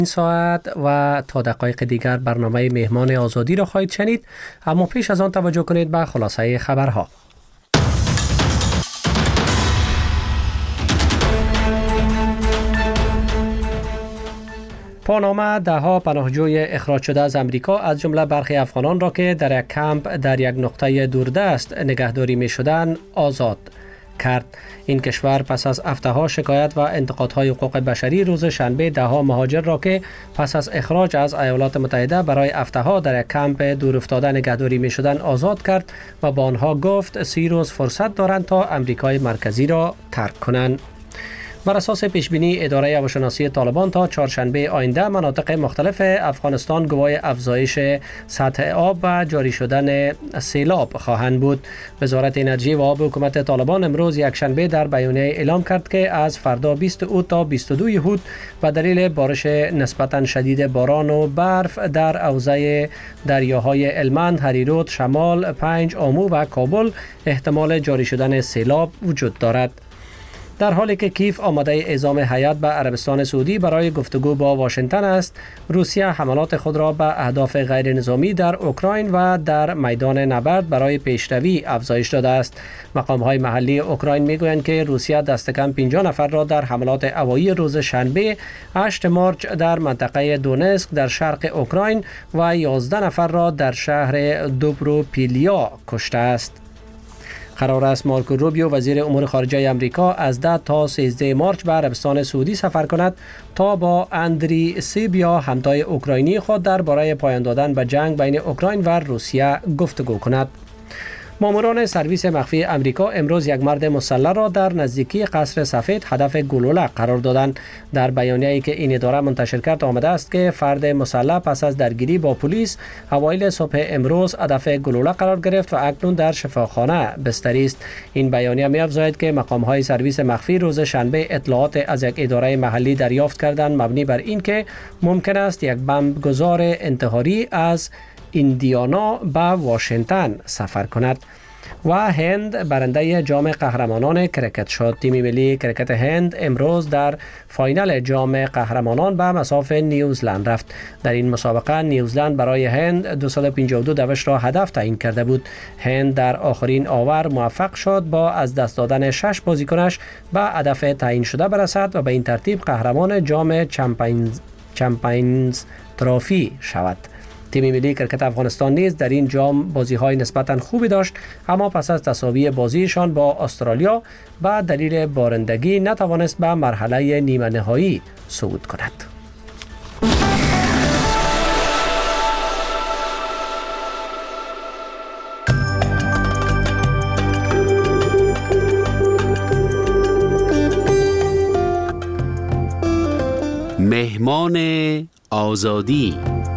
این ساعت و تا دقایق دیگر برنامه مهمان آزادی را خواهید شنید، اما پیش از آن توجه کنید به خلاصه خبرها. پاناما دهها پناهجوی اخراج شده از امریکا از جمله برخی افغانان را که در یک کمپ در یک نقطه دوردست نگهداری می شدند آزاد کرد. این کشور پس از هفته‌ها شکایت و انتقادهای حقوق بشری روز شنبه دهها مهاجر را که پس از اخراج از ایالات متحده برای هفته‌ها در یک کمپ دورافتاده نگهداری می شدند آزاد کرد و با آنها گفت 30 روز فرصت دارند تا امریکای مرکزی را ترک کنند. بر اساس پیشبینی اداره هواشناسی طالبان تا چهارشنبه آینده مناطق مختلف افغانستان گواه افزایش سطح آب و جاری شدن سیلاب خواهند بود. وزارت انرژی و آب حکومت طالبان امروز یکشنبه در بیانیه اعلام کرد که از فردا 20 اوت تا 22 یهود به دلیل بارش نسبتا شدید باران و برف در حوزه دریاهای هلمند، هریرود، شمال، پنج، آمو و کابل احتمال جاری شدن سیلاب وجود دارد. در حالی که کیف آماده اعزام هیئت به عربستان سعودی برای گفتگو با واشنگتن است، روسیه حملات خود را به اهداف غیر نظامی در اوکراین و در میدان نبرد برای پیشروی افزایش داده است. مقام‌های محلی اوکراین میگویند که روسیه دست کم 50 نفر را در حملات هوایی روز شنبه 8 مارچ در منطقه دونسک در شرق اوکراین و 11 نفر را در شهر دوبروپیلیا کشته است. قرار است مارکو روبیو وزیر امور خارجه آمریکا از 10 تا 13 مارچ به عربستان سعودی سفر کند تا با اندری سیبیا همتای اوکراینی خود درباره پایان دادن به جنگ بین اوکراین و روسیه گفتگو کند. ماموران سرویس مخفی امریکا امروز یک مرد مسلح را در نزدیکی قصر سفید هدف گلوله قرار دادند. در بیانیه‌ای که این اداره منتشر کرد آمده است که فرد مسلح پس از درگیری با پلیس اوایل صبح امروز هدف گلوله قرار گرفت و اکنون در شفاخانه بستری است. این بیانیه می‌افزاید که مقام‌های سرویس مخفی روز شنبه اطلاعات از یک اداره محلی دریافت کردند مبنی بر اینکه ممکن است یک بمبگذار انتحاری از ایندیانا به واشنگتن سفر کند. و هند برنده جام قهرمانان کرکت شد. تیم ملی کرکت هند امروز در فاینال جام قهرمانان به مصاف نیوزلند رفت. در این مسابقه نیوزلند برای هند 252 دوش را هدف تعیین کرده بود. هند در آخرین آور موفق شد با از دست دادن 6 بازیکنش به هدف تعیین شده برسد و به این ترتیب قهرمان جام چمپیونز ترافی شود. تیم ملی کرکت افغانستان نیز در این جام بازی‌های نسبتاً خوبی داشت، اما پس از تساوی بازیشان با استرالیا به دلیل بارندگی نتوانست به مرحله نیمه نهایی صعود کند. مهمان آزادی.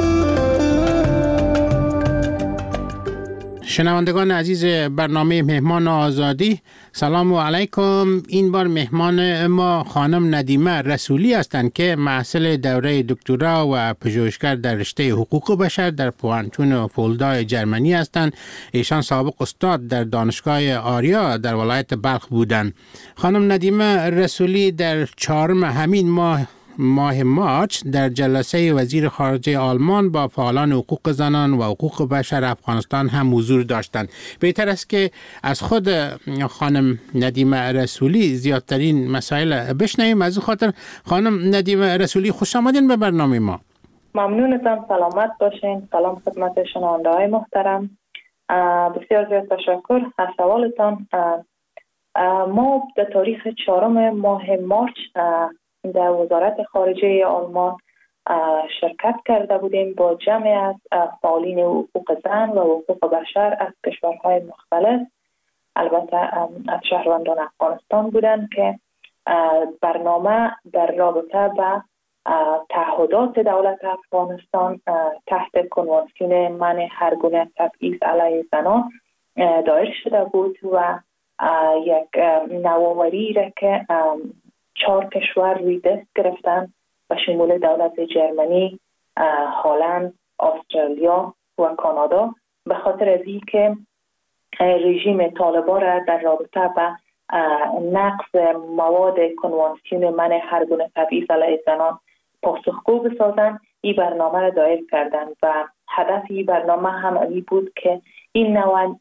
شنوندگان عزیز برنامه مهمان آزادی، سلام علیکم. این بار مهمان ما خانم ندیمه رسولی هستند که محصل دوره دکترا و پژوهشگر در رشته حقوق بشر در پوهنتون فولدا جرمنی هستند. ایشان سابق استاد در دانشگاه آریا در ولایت بلخ بودند. خانم ندیمه رسولی در 4 همین ماه مارچ در جلسه وزیر خارجه آلمان با فعالان حقوق زنان و حقوق بشر افغانستان هم حضور داشتند. بهتر است که از خود خانم ندیمه رسولی زیادترین مسائل بشنویم. از خاطر خانم ندیمه رسولی خوش آمدین به برنامه ما. ممنونتم، سلامت باشین. سلام خدمت شنونده‌های محترم. بسیار زیاد تشکر از سوالتان. ما در تاریخ 4 ماه مارچ در وزارت خارجه آلمان شرکت کرده بودیم با جمعی از فعالین حقوق زن و حقوق بشر از کشورهای مختلف، البته از شهروندان افغانستان بودند که برنامه در رابطه به تعهدات دولت افغانستان تحت کنوانسیون منع هر گونه تبعیض علیه زنان دایر شده بود و یک نوآوری را که 4 کشور روی دست گرفتن و شمول دولت جرمنی، هلند، استرالیا و کانادا، به خاطر از اینکه رژیم طالبان را در رابطه به نقض مواد کنوانسیون منع هر گونه تبعیض علیه زنان پاسخگو بسازن این برنامه را دایر کردن و هدف این برنامه هم این بود که این نوع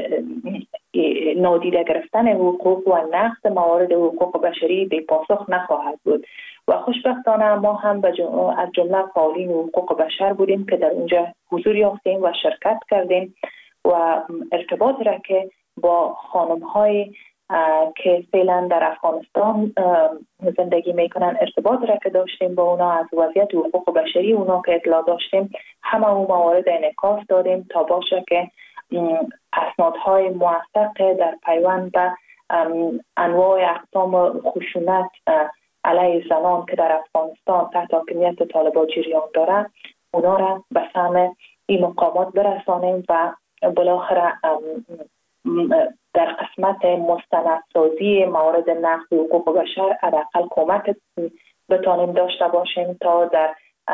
نادیده گرفتن حقوق و نقض موارد حقوق بشری به پاسخ نخواهد بود و خوشبختانه ما هم از جمله فعالین حقوق بشر بودیم که در اونجا حضور یافتیم و شرکت کردیم و ارتباط را که با خانم‌های که فعلا در افغانستان زندگی میکنن ارتباط را که داشتیم با اونا، از وضعیت حقوق بشری اونا که اطلاع داشتیم، همه اون موارد انعکاس دادیم تا باشه که اسنادهای موثق در پیوند به انواع اقسام خشونت علیه زنان که در افغانستان تحت حاکمیت طالبان جریان داره اونا را به سهم این مقامات برسانیم و بالاخره در قسمت مستندسازی موارد نقض حقوق بشر حداقل کمک بتانیم داشته باشیم تا در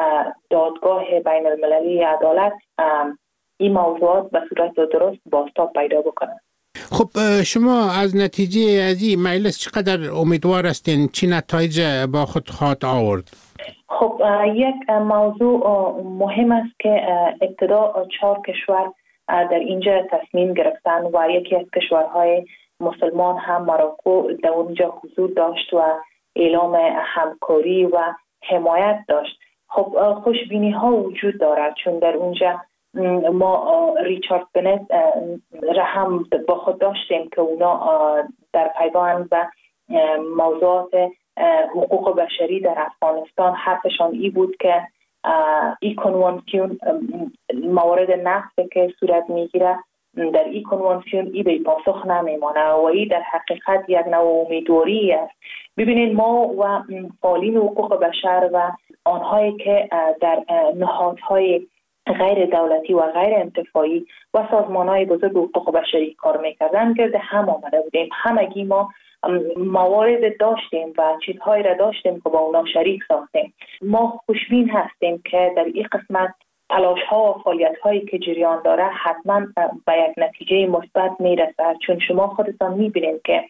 دادگاه بین المللی عدالت این موضوعات به صورت درست بازتاب پیدا بکنند. خب شما از نتیجه از این مجلس چقدر امیدوار هستین؟ چی نتایج با خود خواهد آورد؟ خب یک موضوع مهم است که ابتدا 4 کشور در اینجا تصمیم گرفتن و یکی از کشورهای مسلمان هم مراکو در اونجا حضور داشت و اعلام همکاری و حمایت داشت. خب خوشبینی ها وجود دارد چون در اونجا ما ریچارد بنت را هم با خود داشتیم که اونا در پیوند و موضوعات حقوق بشری در افغانستان حرفشان ای بود که ای کنوانسیون موارد نقض که صورت میگیره در ای کنوانسیون ای به پاسخ نمیمانه و ای در حقیقت یک نوع امیدواری است. ببینید ما و فعالین حقوق بشر و آنهایی که در نهادهای غیر دولتی و غیر انتفاعی و سازمانهای بزرگ حقوق بشری کار میکردن گرد هم آمده بودیم. همگی ما موارد داشتیم و چیزهایی را داشتیم که با اونا شریک ساختیم. ما خوشبین هستیم که در این قسمت تلاش ها و فعالیت هایی که جریان داره حتما به یک نتیجه مثبت میرسد، چون شما خودتان میبینید که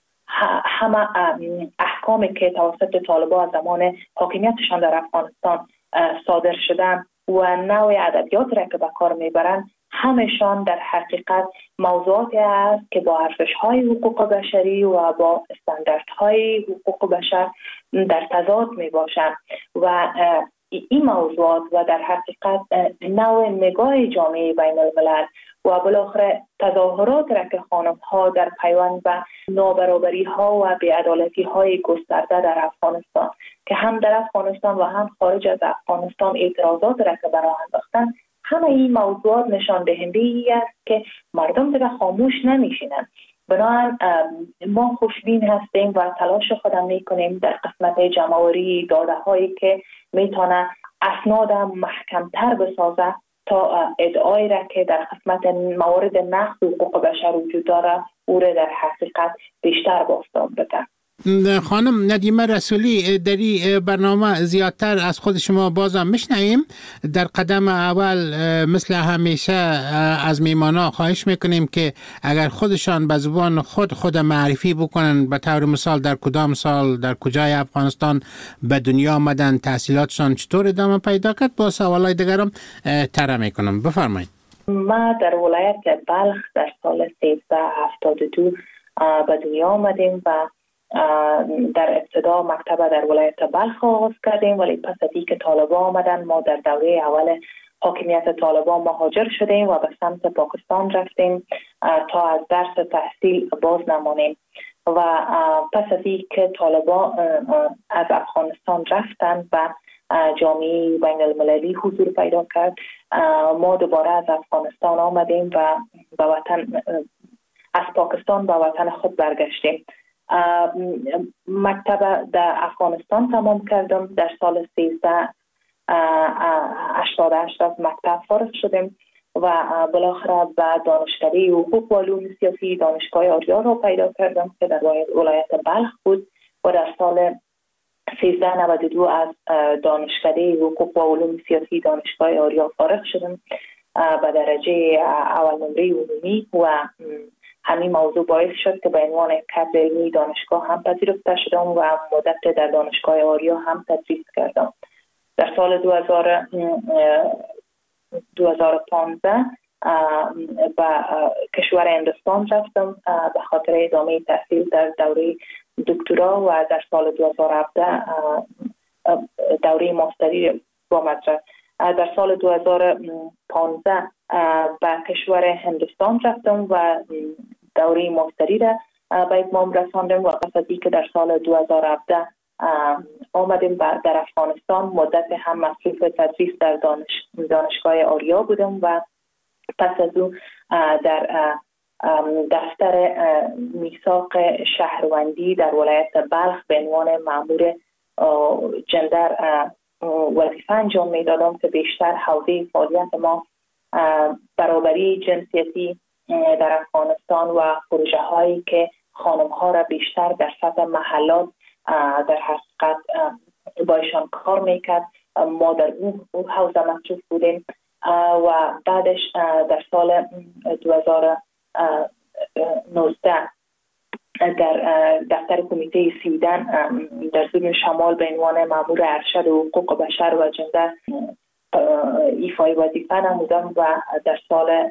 همه احکامی که توسط طالبان زمان حاکمیتشان در افغانستان صادر شدن و نوع ادبیات را که به کار میبرند همشان در حقیقت موضوعاتی است که با ارزش‌های حقوق بشری و با استانداردهای حقوق بشر در تضاد میباشند و این موضوعات و در حقیقت نوع نگاه جامعه بین الملل و بالاخره تظاهرات را که خانم‌ها در پیوند به نابرابری‌ها و بی‌عدالتی‌های گسترده در افغانستان که هم در افغانستان و هم خارج از افغانستان اعتراضات را که برآورده انداختند، همه این موضوعات نشان دهنده ای است که مردم دیگه خاموش نمیشینند. بنابراین ما خوشبین هستیم و تلاش خودم میکنیم در قسمت جمع‌آوری داده‌هایی که میتونه اسناد محکم‌تر بسازه تا ادعایی را که در قسمت موارد نقض حقوق بشر وجود داره او را در حقیقت بیشتر بازتاب بده. خانم ندیمه رسولی، در این برنامه زیادتر از خود شما بازم میشنویم. در قدم اول مثل همیشه از میمانا خواهش میکنیم که اگر خودشان به زبان خود معرفی بکنن، به طور مثال در کدام سال در کجای افغانستان به دنیا آمدن، تحصیلاتشان چطور ادامه پیدا کرد، با سوالای دیگرم طرح میکنم. بفرمایید. ما در ولایت بلخ در سال 1372 به دنیا آمدیم و در ابتدا مکتب در ولایت بلخ آغاز کردیم، ولی پس از اینکه طالبان آمدن ما در دوره اول حاکمیت طالبان مهاجر شدیم و به سمت پاکستان رفتیم تا از درس تحصیل باز نمانیم و پس از اینکه طالبان از افغانستان رفتن و جامعه بین المللی حضور پیدا کرد، ما دوباره از افغانستان آمدیم و به وطن از پاکستان به وطن خود برگشتیم. مکتب در افغانستان تمام کردم. در سال 1388 از مکتب فارغ شدیم و بالاخره به دانشکده حقوق و علوم سیاسی دانشگاه آریا را پیدا کردم که در ولایت بلخ بود و در سال 1392 از دانشکده حقوق و علوم سیاسی دانشگاه آریا فارغ شدم به درجه اول نمره عمومی و همین موضوع باعث شد که به عنوان کادر علمی دانشگاه هم پذیرفته شدم و مدت در دانشگاه آریا هم تدریس کردم در سال 2015 به کشور هندوستان رفتم به خاطر ادامه تحصیل در دوره دکترا و در سال 2017 دوره ماستری با مدرک. در سال 2015 به کشور هندوستان رفتم و دوره ماستری را به اتمام رساندم و پس از اینکه در سال 2017 آمدیم در افغانستان مدت هم مصروف تدریس در دانشگاه آریا بودم و پس از او در دفتر میثاق شهروندی در ولایت بلخ به عنوان مأمور جندر وظیفه انجام میدادم که بیشتر حوزه فعالیت ما برابری جنسیتی در افغانستان و پروژه هایی که خانم ها را بیشتر در سطح محلات در حقیقت بایشان کار میکرد. ما در اون حوزه مصروف بودیم و بعدش در سال 2019 در دفتر کمیته سویدن در سوی شمال به عنوان مأمور ارشد حقوق بشر و جندر ایفای وظیفه نمودم و در سال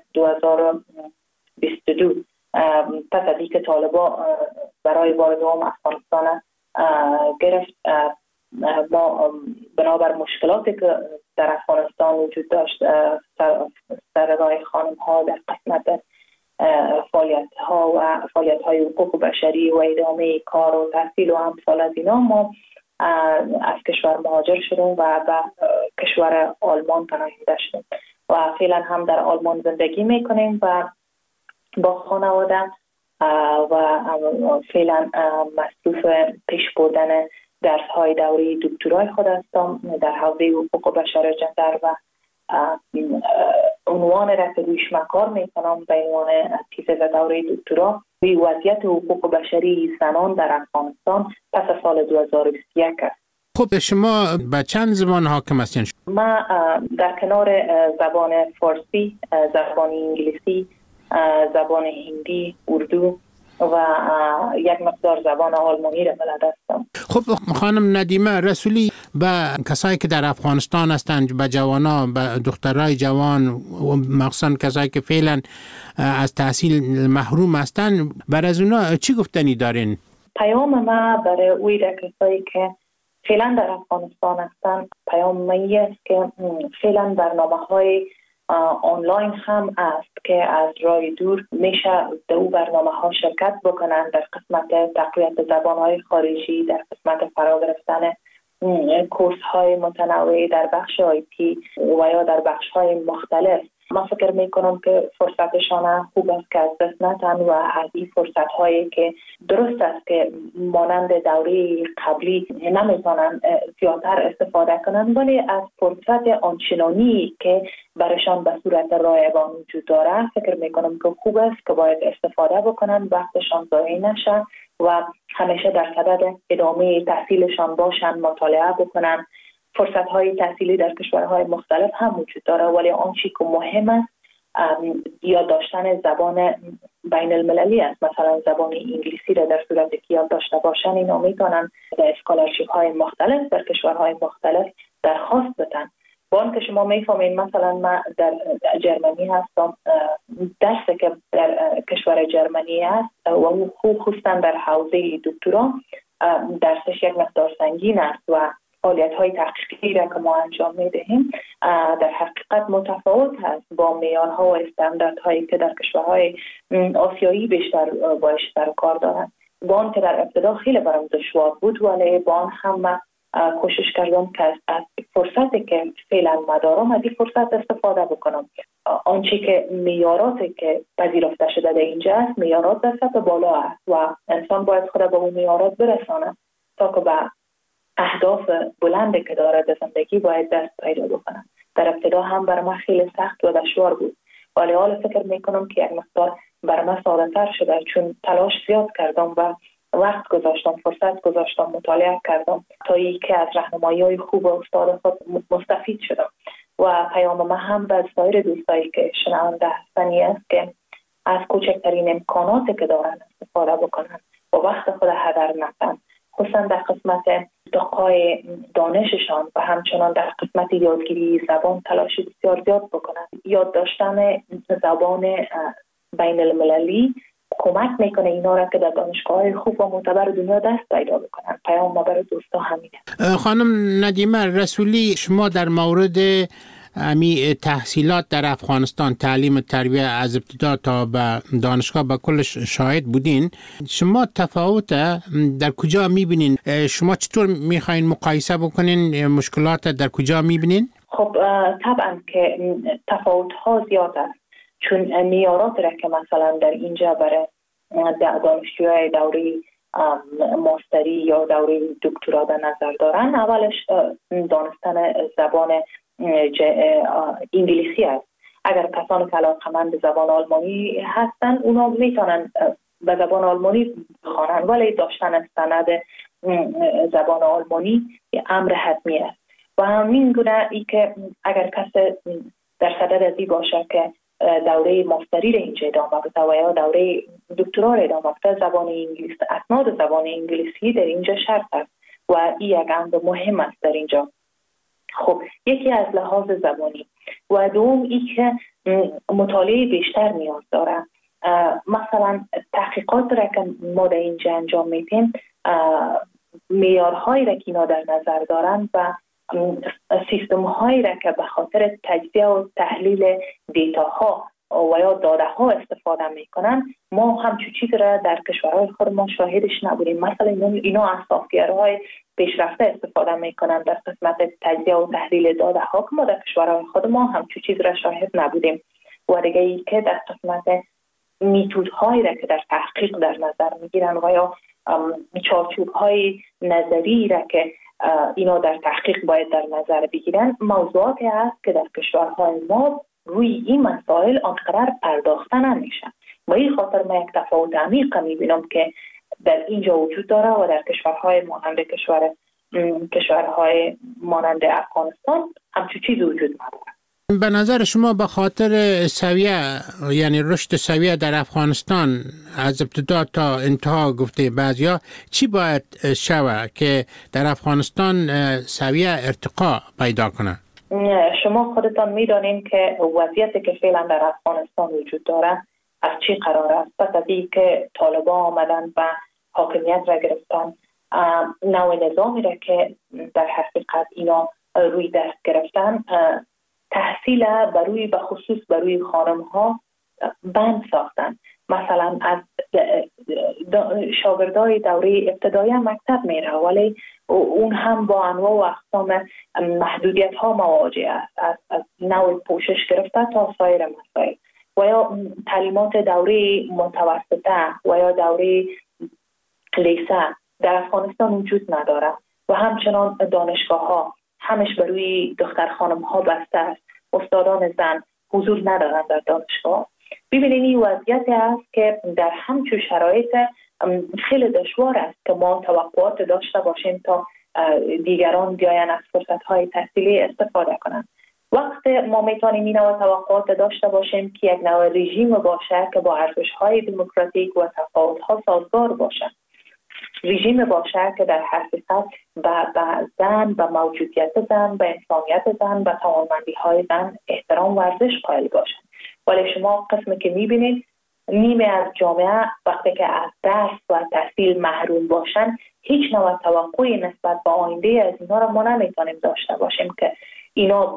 2022 پس از اینکه طالبان برای وارد افغانستان گرفت، ما بنابر مشکلاتی که در افغانستان وجود داشت سررای خانم ها در قسمت فعالیت های حقوق بشری و ادامه کار و تحصیل و امثال از اینا، ما از کشور مهاجر شدیم و به کشور آلمان پناهنده شدیم و فعلا هم در آلمان زندگی میکنیم و با خانواده و فعلا مصروف پیش بردن درس های دوره دکترای خود هستم در حوزه حقوق بشر و جندر و عنوان را که رویش کار میکنم به عنوان تیزه دوره دکترا روی وضعیت حقوق بشری زنان در افغانستان پس از سال 2021 است. خب شما به چند زبان حاکم هستین؟ ما در کنار زبان فارسی، زبان انگلیسی، زبان هندی، اردو و یک مقدار زبان آلمانی را بلد هستم. خب خانم ندیمه رسولی، به کسایی که در افغانستان هستند، به جوانا، به دخترای جوان و مخصوصا کسایی که فعلا از تحصیل محروم هستند، بر از اونا چی گفتنی دارین؟ پیام ما برای اوی کسایی که فعلا در افغانستان هستند پیام مایی است که فعلا برنامه‌های آنلاین هم است که از راه دور میشه در او برنامه ها شرکت بکنن در قسمت تقویت زبان های خارجی، در قسمت فرا گرفتن کورس های متنوع در بخش آیتی و یا در بخش های مختلف. من فکر میکنم که فرصتشان خوب است که از دست ندن و از این فرصت هایی که درست است که مانند دوره قبلی نمیتونن زیادتر استفاده کنن، ولی از فرصت آنچنانی که برشان به صورت رایگان وجود داره فکر میکنم که خوب است که باید استفاده بکنن، وقتشان ضایع نشه و همیشه در صدد ادامه تحصیلشان باشن، مطالعه بکنن. فرصت های تحصیلی در کشورهای مختلف هم وجود داره، ولی آن چیزی که مهم است یاد داشتن زبان بین المللی است. مثلا زبان انگلیسی را در صورتی که یاد داشته باشن اینا میتونن در اسکالرشیپ های مختلف در کشورهای مختلف درخواست بدن. با آن که شما میفهمین مثلا من در جرمنی هستم، درسی که در کشور جرمنی است و خصوصا در حوزه دکترا درسش یک مقدار سنگین است و فعالیت های تحقیقی را که ما انجام میدهیم در حقیقت متفاوت هست با معیارها و استانداردهایی که در کشورهای آسیایی بیشتر باش سر کار دارند. با آن که در ابتدا خیلی برام دشوار بود، ولی با آن هم کوشش کردم که از فرصتی که فعلا دارم از این فرصت استفاده بکنم. آنچه که معیاراتی که پذیرفته شده در اینجا است معیارات در سطح بالا است و انسان باید خود به اون معیارات برسانه تا که به اهداف بلندی که داره در زندگی باید دست پیدا بکنه. در ابتدا هم برای من خیلی سخت و دشوار بود، ولی حالا فکر میکنم که یک مقدار برای من ساده‌تر شده، چون تلاش زیاد کردم و وقت گذاشتم، فرصت گذاشتم، مطالعه کردم تا اینکه از راهنمایی‌های خوب استاد خود مستفید شدم. و پیام من هم به سایر دوستایی که شنونده هستن است که از کوچکترین امکاناتی که دارن استفاده بکنن و وقت خود هدر ندن، خصوصا در قسمت ارتقای دانششان و همچنان در قسمت یادگیری زبان تلاش بسیار زیاد بکنند. یاد داشتن زبان بین المللی کمک میکنه اینا را که در دانشگاه‌های خوب و معتبر دنیا دست پیدا بکنن. پیام ما برای دوستا همینه. خانم ندیمه رسولی، شما در مورد تحصیلات در افغانستان، تعلیم و تربیت از ابتدا تا به دانشگاه به کلش شاهد بودین. شما تفاوت در کجا میبینین؟ شما چطور میخواین مقایسه بکنین؟ مشکلات در کجا میبینین؟ خب طبعا که تفاوت ها زیاد است، چون معیارات را که مثلا در اینجا برای دانشجوهای دوره ماستری یا دوره دکترا در نظر دارن، اولش دانستن زبان انگلیسی است. اگر کسانی که علاقه‌مند زبان آلمانی هستند اونا میتونن به زبان آلمانی بخوانند، ولی داشتن سند زبان آلمانی امر حتمی است. و همین گونه ای که اگر کس در صدد ازی باشه که دوره ماستری را اینجا ادامه بده و یا دوره دکترا را ادامه بده، زبان انگلیسی، اسناد زبان انگلیسی در اینجا شرط است و این یک امر مهم است در اینجا. خب یکی از لحاظ زبانی و دوم ای که مطالعه بیشتر نیاز داره. مثلا تحقیقات را که ما در اینجا انجام میدیم، معیارهایی را که اینا در نظر دارن و سیستم هایی را که به خاطر تجزیه و تحلیل دیتاها و یا داده ها استفاده میکنن، ما همچون چیز را در کشورهای خود ما شاهدش نبودیم. مثلا اینا از سافت‌ورهای پیشرفته استفاده میکنن در قسمت تجزیه و تحلیل داده ها که ما در کشورهای خود ما همچون چیز را شاهد نبودیم. و دیگه ای که در قسمت میتودهایی را که در تحقیق در نظر میگیرن و یا چارچوب‌های نظری را که اینا در تحقیق باید در نظر بگیرن، موضوعاتی است که در کشورهای ما روی این مسائل آنقدر پرداخته نمیشن. و این خاطر من یک تفاوت عمیق میبینم که در اینجا وجود داره و در کشورهای مانند افغانستان همچون چیزی وجود نداره. به نظر شما به خاطر سویه، یعنی رشد سویه در افغانستان از ابتدا تا انتها گفته بعضیا، چی باید شوه که در افغانستان سویه ارتقا پیدا کنه؟ شما خودتان میدانید که وضعیتی که فعلا در افغانستان وجود داره از چی قرار است. پس از این که طالبان آمدن و حاکمیت را گرفتن، نوع نظامی را که در حقیقت اینا روی دست گرفتن، تحصیل به خصوص بروی خانم ها بند ساختن. مثلا از شاگردای دوره ابتدایی مکتب میره، ولی اون هم با انواع و اقسام محدودیت ها مواجه است، از نوع پوشش گرفته تا سایر مسائل. و یا تعلیمات دوره متوسطه و یا دوره لیسه در افغانستان وجود نداره و همچنان دانشگاه ها همش بروی دختر خانم ها بسته است. استادان زن حضور ندارند در دانشگاه. ببینید این وضعیت است که در همچون شرایط خیلی دشوار است که ما توقعات داشته باشیم تا دیگران بیاین از فرصت‌های تحصیلی استفاده کنند. وقت ما میتونیم این نوع توقعات داشته باشیم که یک نوع رژیم باشه که با ارزش‌های دموکراتیک و تفاوت‌ها سازگار باشه. رژیم باشه که در حقیقت به زن، به موجودیت زن، به انسانیت زن، به توانمندی‌های زن احترام و ارزش قائل باشن. ولی شما قسمی که می‌بینید نیمه از جامعه وقتی که از درس و تحصیل محروم باشن، هیچ نوع توقعی نسبت به آینده از اینا را ما نمیتونیم داشته باشیم که اینا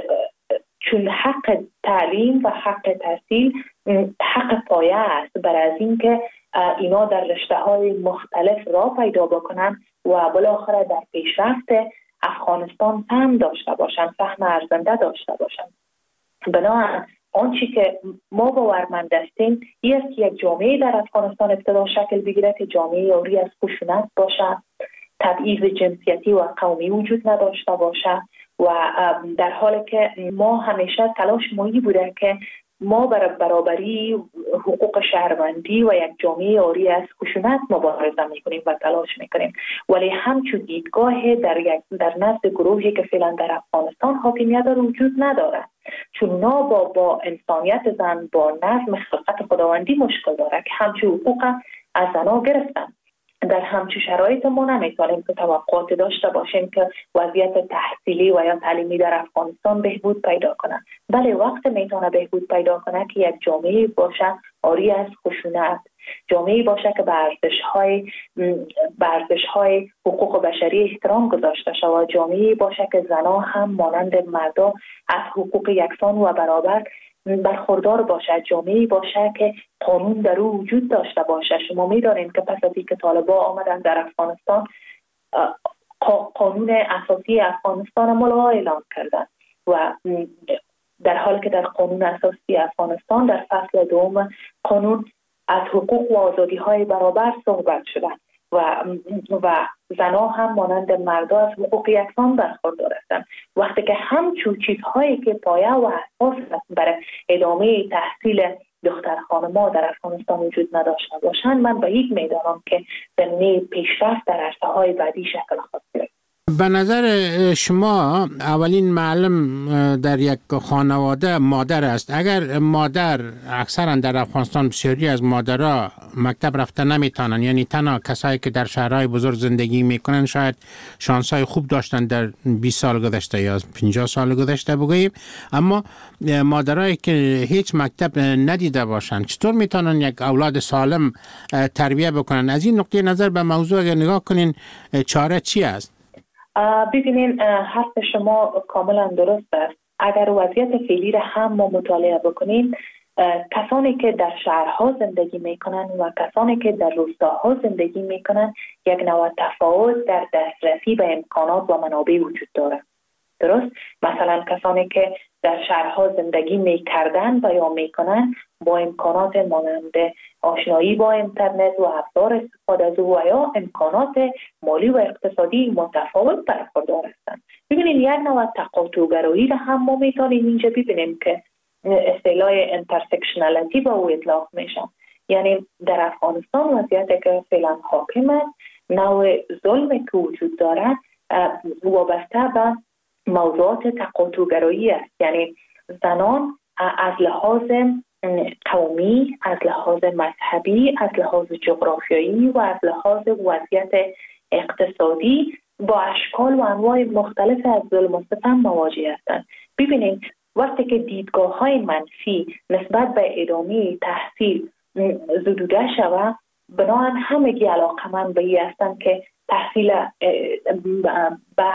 چون حق تعلیم و حق تحصیل حق پایه است برای از اینکه اینا در رشته‌های مختلف راه پیدا بکنن و بالاخره در پیشرفت افغانستان سهم داشته باشن، سهم ارزنده داشته باشن. بنابراین آنچه که ما باورمند هستیم این است که یک جامعه در افغانستان ابتدا شکل بگیره که جامعه عاری از خشونت باشه، تبعیض جنسیتی و قومی وجود نداشته باشه و در حالی که ما همیشه تلاش مایی بوده که ما برابری حقوق شهروندی و یک جامعه عاری از خشونت مبارزه میکنیم و تلاش میکنیم، ولی همچون دیدگاه در نزد گروهی که فعلا در افغانستان حاکمیت داره وجود نداره، چون اونا با انسانیت زن، با نظم خلقت خداوندی مشکل داره که همچون حقوق از زنها گرفتن. در همچین شرایط ما نمیتونیم که توقعات داشته باشیم که وضعیت تحصیلی و یا تعلیمی در افغانستان بهبود پیدا کنه. بله وقت میتونه بهبود پیدا کنه که یک جامعه باشه آری از خشونت، جامعه باشه که به ارزش‌های حقوق بشری احترام گذاشته شود، جامعه باشه که زنها هم مانند مردا از حقوق یکسان و برابر برخوردار باشه، جامعه باشه که قانون در او وجود داشته باشه. شما می‌دانید که پس از اینکه طالبان آمدن در افغانستان قانون اساسی افغانستان ملغا اعلان کردن و در حالی که در قانون اساسی افغانستان در فصل دوم قانون از حقوق و آزادی‌های برابر صحبت شده و زنها هم مانند مردا از حقوق یکسان برخوردار هستند. وقتی که همچون چیزهایی که پایه و اساس برای ادامه تحصیل دختر خانم‌ها در افغانستان وجود نداشته باشند، من بعید می‌دانم که زمینه پیشرفت در عرصه‌های بعدی شکل خود گیرد. به نظر شما اولین معلم در یک خانواده مادر است. اگر مادر، اکثرا در افغانستان بسیاری از مادرها مکتب رفته نمیتونن، یعنی تنها کسایی که در شهرهای بزرگ زندگی میکنن شاید شانسای خوب داشتن در 20 سال گذشته یا 50 سال گذشته بگوییم، اما مادرایی که هیچ مکتب ندیده باشن چطور میتونن یک اولاد سالم تربیه بکنن؟ از این نقطه نظر به موضوع اگر نگاه کنین چاره چی است؟ ببینین حرف شما کاملا درست است. اگر وضعیت فعلی را هم ما مطالعه بکنیم، کسانی که در شهرها زندگی میکنن و کسانی که در روستاها زندگی میکنن یک نوع تفاوت در دسترسی به امکانات و منابع وجود دارد. درست؟ مثلا کسانی که در شهرها زندگی میکردن و یا میکنن با امکانات مانند آشنایی با اینترنت و ابزار استفاده از او و یا امکانات مالی و اقتصادی متفاوت برخوردار هستند. ببینید یک نوع تقاطع‌گرایی را هم ما میتونیم اینجا ببینیم که اصطلاح انترسکشنالیتی با او اطلاق میشه. یعنی در افغانستان وضعیتی که فعلا حاکم است، نوع ظلمی که وجود داره وابسته به موضوعات تقاطع‌گرایی است. یعنی زنان از لحاظ قومی، از لحاظ مذهبی، از لحاظ جغرافیایی و از لحاظ وضعیت اقتصادی با اشکال و انواع مختلف از ظلم و ستم مواجه هستند. ببینید وقتی که دیدگاه‌های منفی نسبت به ادامه تحصیل زدوده شود، بنابراین همگی علاقه‌مند به این هستند که تحصیل به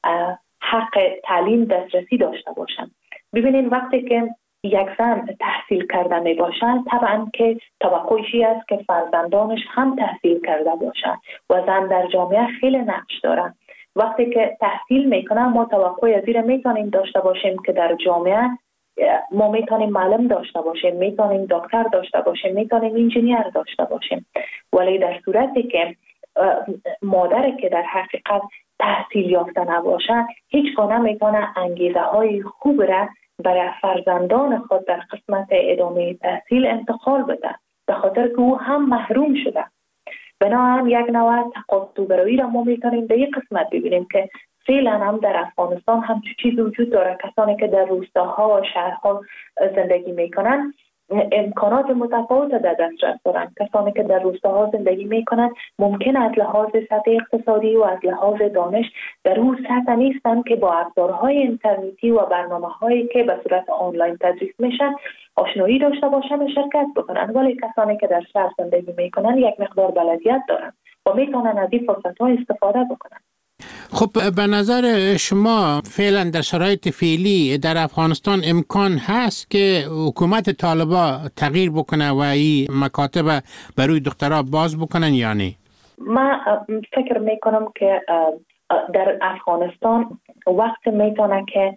حق تعلیم دسترسی داشته باشند. ببینید وقتی که یک زن تحصیل کرده می باشد، طبعا که توقعی است که فرزندانش هم تحصیل کرده باشد و زن در جامعه خیلی نقش دارد. وقتی که تحصیل میکنه ما توقع از این میتونیم داشته باشیم که در جامعه ما میتونیم معلم داشته باشیم، میتونیم دکتر داشته باشیم، میتونیم انجینیر داشته باشیم. ولی در صورتی که مادری که در حقیقت تحصیل یافته نباشه هیچگاه نمیتونه انگیزه های خوب را برای فرزندان خود در قسمت ادامه تحصیل انتقال بده، به خاطر که او هم محروم شده. بنابراین یک نوع تقاطع‌گرایی را ما میتونیم به این قسمت ببینیم که فعلا هم در افغانستان همچون چیزی وجود داره. کسانی که در روستاها و شهرها زندگی میکنن امکانات متفاوت در دسترس دارند. کسانی که در روستاها زندگی میکنند ممکن از لحاظ سطح اقتصادی و از لحاظ دانش در اون سطح نیستند که با ابزارهای اینترنتی و برنامه‌هایی که به صورت آنلاین تدریس میشن آشنایی داشته باشند و شرکت بکنند. ولی کسانی که در شهر زندگی میکنند یک مقدار بلدیت دارند و میتونن از این فرصت‌ها استفاده بکنند. خب به نظر شما فعلا در شرایط فعلی در افغانستان امکان هست که حکومت طالبان تغییر بکنه و این مکاتب برای دخترها باز بکنن یا نه؟ من فکر میکنم که در افغانستان وقت میتونه که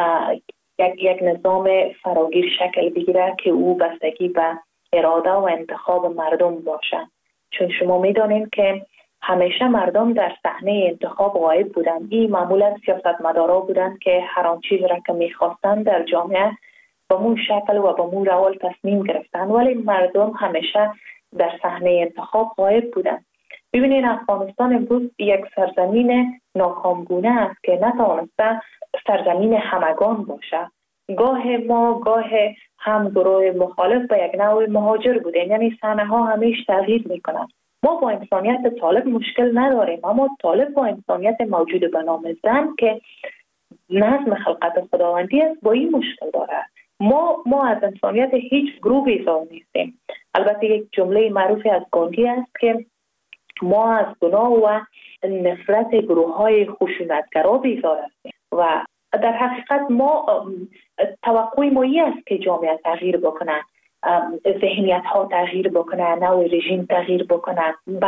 یک نظام فراگیر شکل بگیره که او بستگی به اراده و انتخاب مردم باشه. چون شما میدانید که همیشه مردم در صحنه انتخاب غایب بودند. این معمولا سیاستمدارا بودند که هر آن چیز را که می‌خواستند در جامعه با مون شکل و با مون روال تصمیم گرفتند، ولی مردم همیشه در صحنه انتخاب غایب بودند. ببینید افغانستان امروز یک سرزمین ناکامگونه است که نتوانسته سرزمین همگان باشه. گاه هم گروه مخالف به یک نوع مهاجر بودند، یعنی صحنه ها همیشه تغییر میکنند. ما با انسانیت طالب مشکل نداریم، اما طالب با انسانیت موجود به نام زن که نظم خلقت خداوندی است با این مشکل داره. ما از انسانیت هیچ گروه بیزار نیستیم. البته یک جمله معروفی از گاندی است که ما از گناه و نفرت گروه‌های خشونتگرا بیزار هستیم و در حقیقت ما توقع ما این است که جامعه تغییر بکنه، ذهنیت ها تغییر بکنه، نوع رژیم تغییر بکنه، به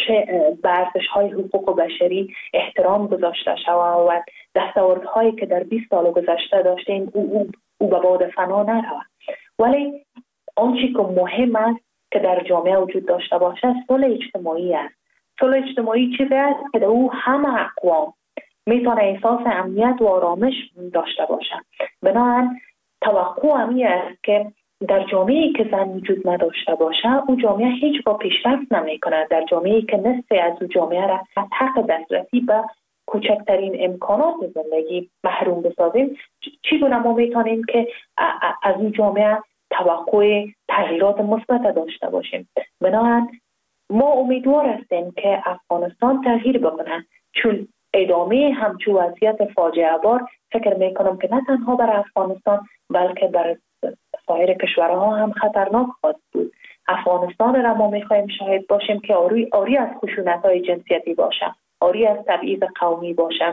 ارزش های حقوق بشری احترام گذاشته شود و دستاوردهایی که در 20 سال گذشته داشتیم او به باد فنا نرود. ولی آنچه که مهم است که در جامعه وجود داشته باشه صلح اجتماعی است. صلح اجتماعی چیزی است که در او همه اقوام میتونه احساس امنیت و آرامش داشته باشه. بنابراین توقع همی است که در جامعه‌ای که زن وجود نداشته باشه او جامعه هیچ با پیشرفت نمیکنه. در جامعه‌ای که نصف از او جامعه را از حق دسترسی به کوچکترین امکانات زندگی محروم بسازیم، چگونه ما میتونیم که از این جامعه توقع تغییرات مثبت داشته باشیم؟ بنابراین ما امیدوار هستیم که افغانستان تغییر بکنه، چون ادامه همچون وضعیت فاجعه بار فکر میکنم که نه تنها برای افغانستان بلکه برای سایر کشورها هم خطرناک خواهد بود. افغانستان را ما میخواهیم شاهد باشیم که آری از خشونت‌های جنسیتی باشه، آری از تبعیض قومی باشه،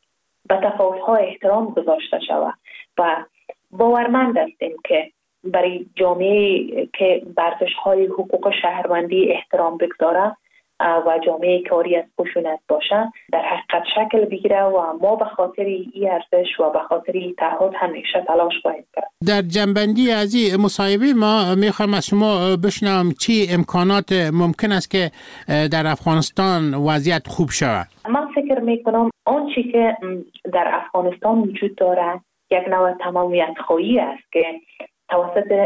به تفاوت‌ها احترام گذاشته شود و باورمند هستیم که برای جامعه که ارزش‌های حقوق شهروندی احترام بگذاره و جامعه که آری از خشونت باشه در حقیقت شکل بگیره و ما به خاطر این ارزش و به خاطر این تعهد همیشه تلاش خواهیم کرد. در جنبندی از این مصاحبه ما میخوایم از شما بشنوم چی امکانات ممکن است که در افغانستان وضعیت خوب شود؟ من فکر میکنم آنچه که در افغانستان وجود داره یک نوع تمامیت خواهی است که توسط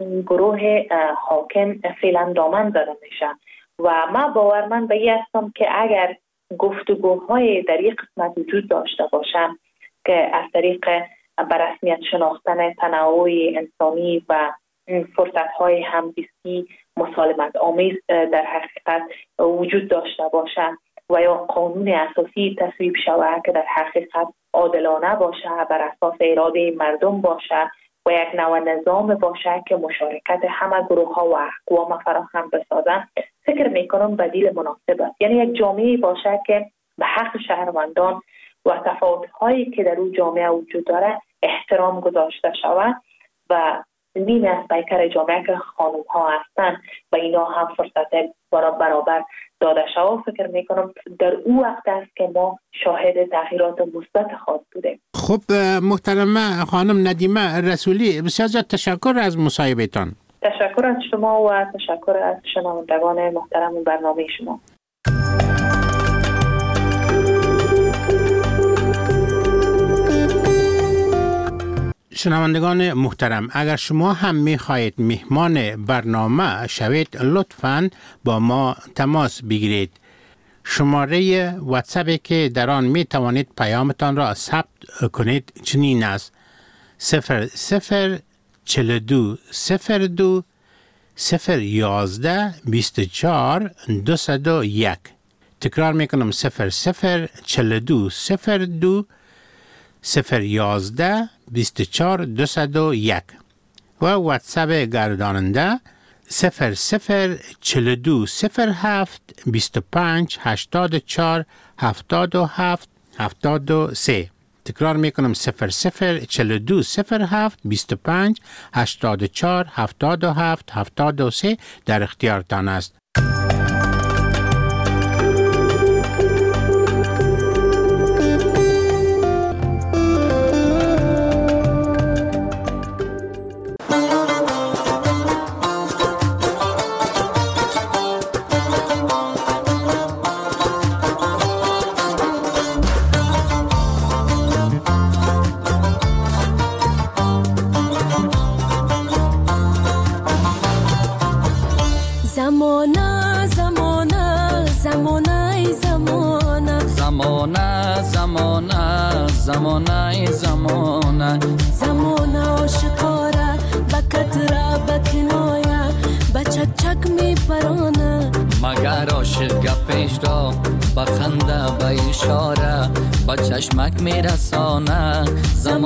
گروه حاکم فعلا دامن زده میشه و من باورمند به این هستم که اگر گفتگوهای در یک قسمت وجود داشته باشم که از طریق به رسمیت شناختن تنوع انسانی و فرصت‌های همزیستی مسالمت آمیز در حقیقت وجود داشته باشه و یا قانون اساسی تصویب شود که در حقیقت عادلانه باشه، بر اساس اراده مردم باشه و یک نوع نظام باشه که مشارکت همه گروه ها و اقوام فراهم بسازن، فکر میکنم بدیل مناسب است. یعنی یک جامعه باشه که به حق شهروندان و تفاوت هایی که در اون جامعه وجود داره احترام گذاشته شود و نیمه از پیکر جامعه که خانم ها هستن و اینا هم فرصت برابر داده شود. فکر میکنم در او وقت است که ما شاهد تغییرات مثبت خواهد بودیم. خب محترمه خانم ندیمه رسولی، بسیار زیاد تشکر از مصاحبهتان. تشکر از شما و تشکر از شنوندگان محترم برنامه شما. شنوندگان محترم، اگر شما هم می‌خواهید مهمان برنامه شوید لطفاً با ما تماس بگیرید. شماره واتساپی که در آن می توانید پیامتان را ثبت کنید چنین است: 0042 02 011 24 201. تکرار میکنم: 0042 02 011 24 201 و واتساپ گرداننده 0042 07 25 84 77 73. تکرار میکنم: 0042 07 25 84 77 73 در اختیارتان است. زمانه آشکاره بکت را بکنایا بچک چک می پرانه مگر را با خنده و اشاره با چشمک میرسانه.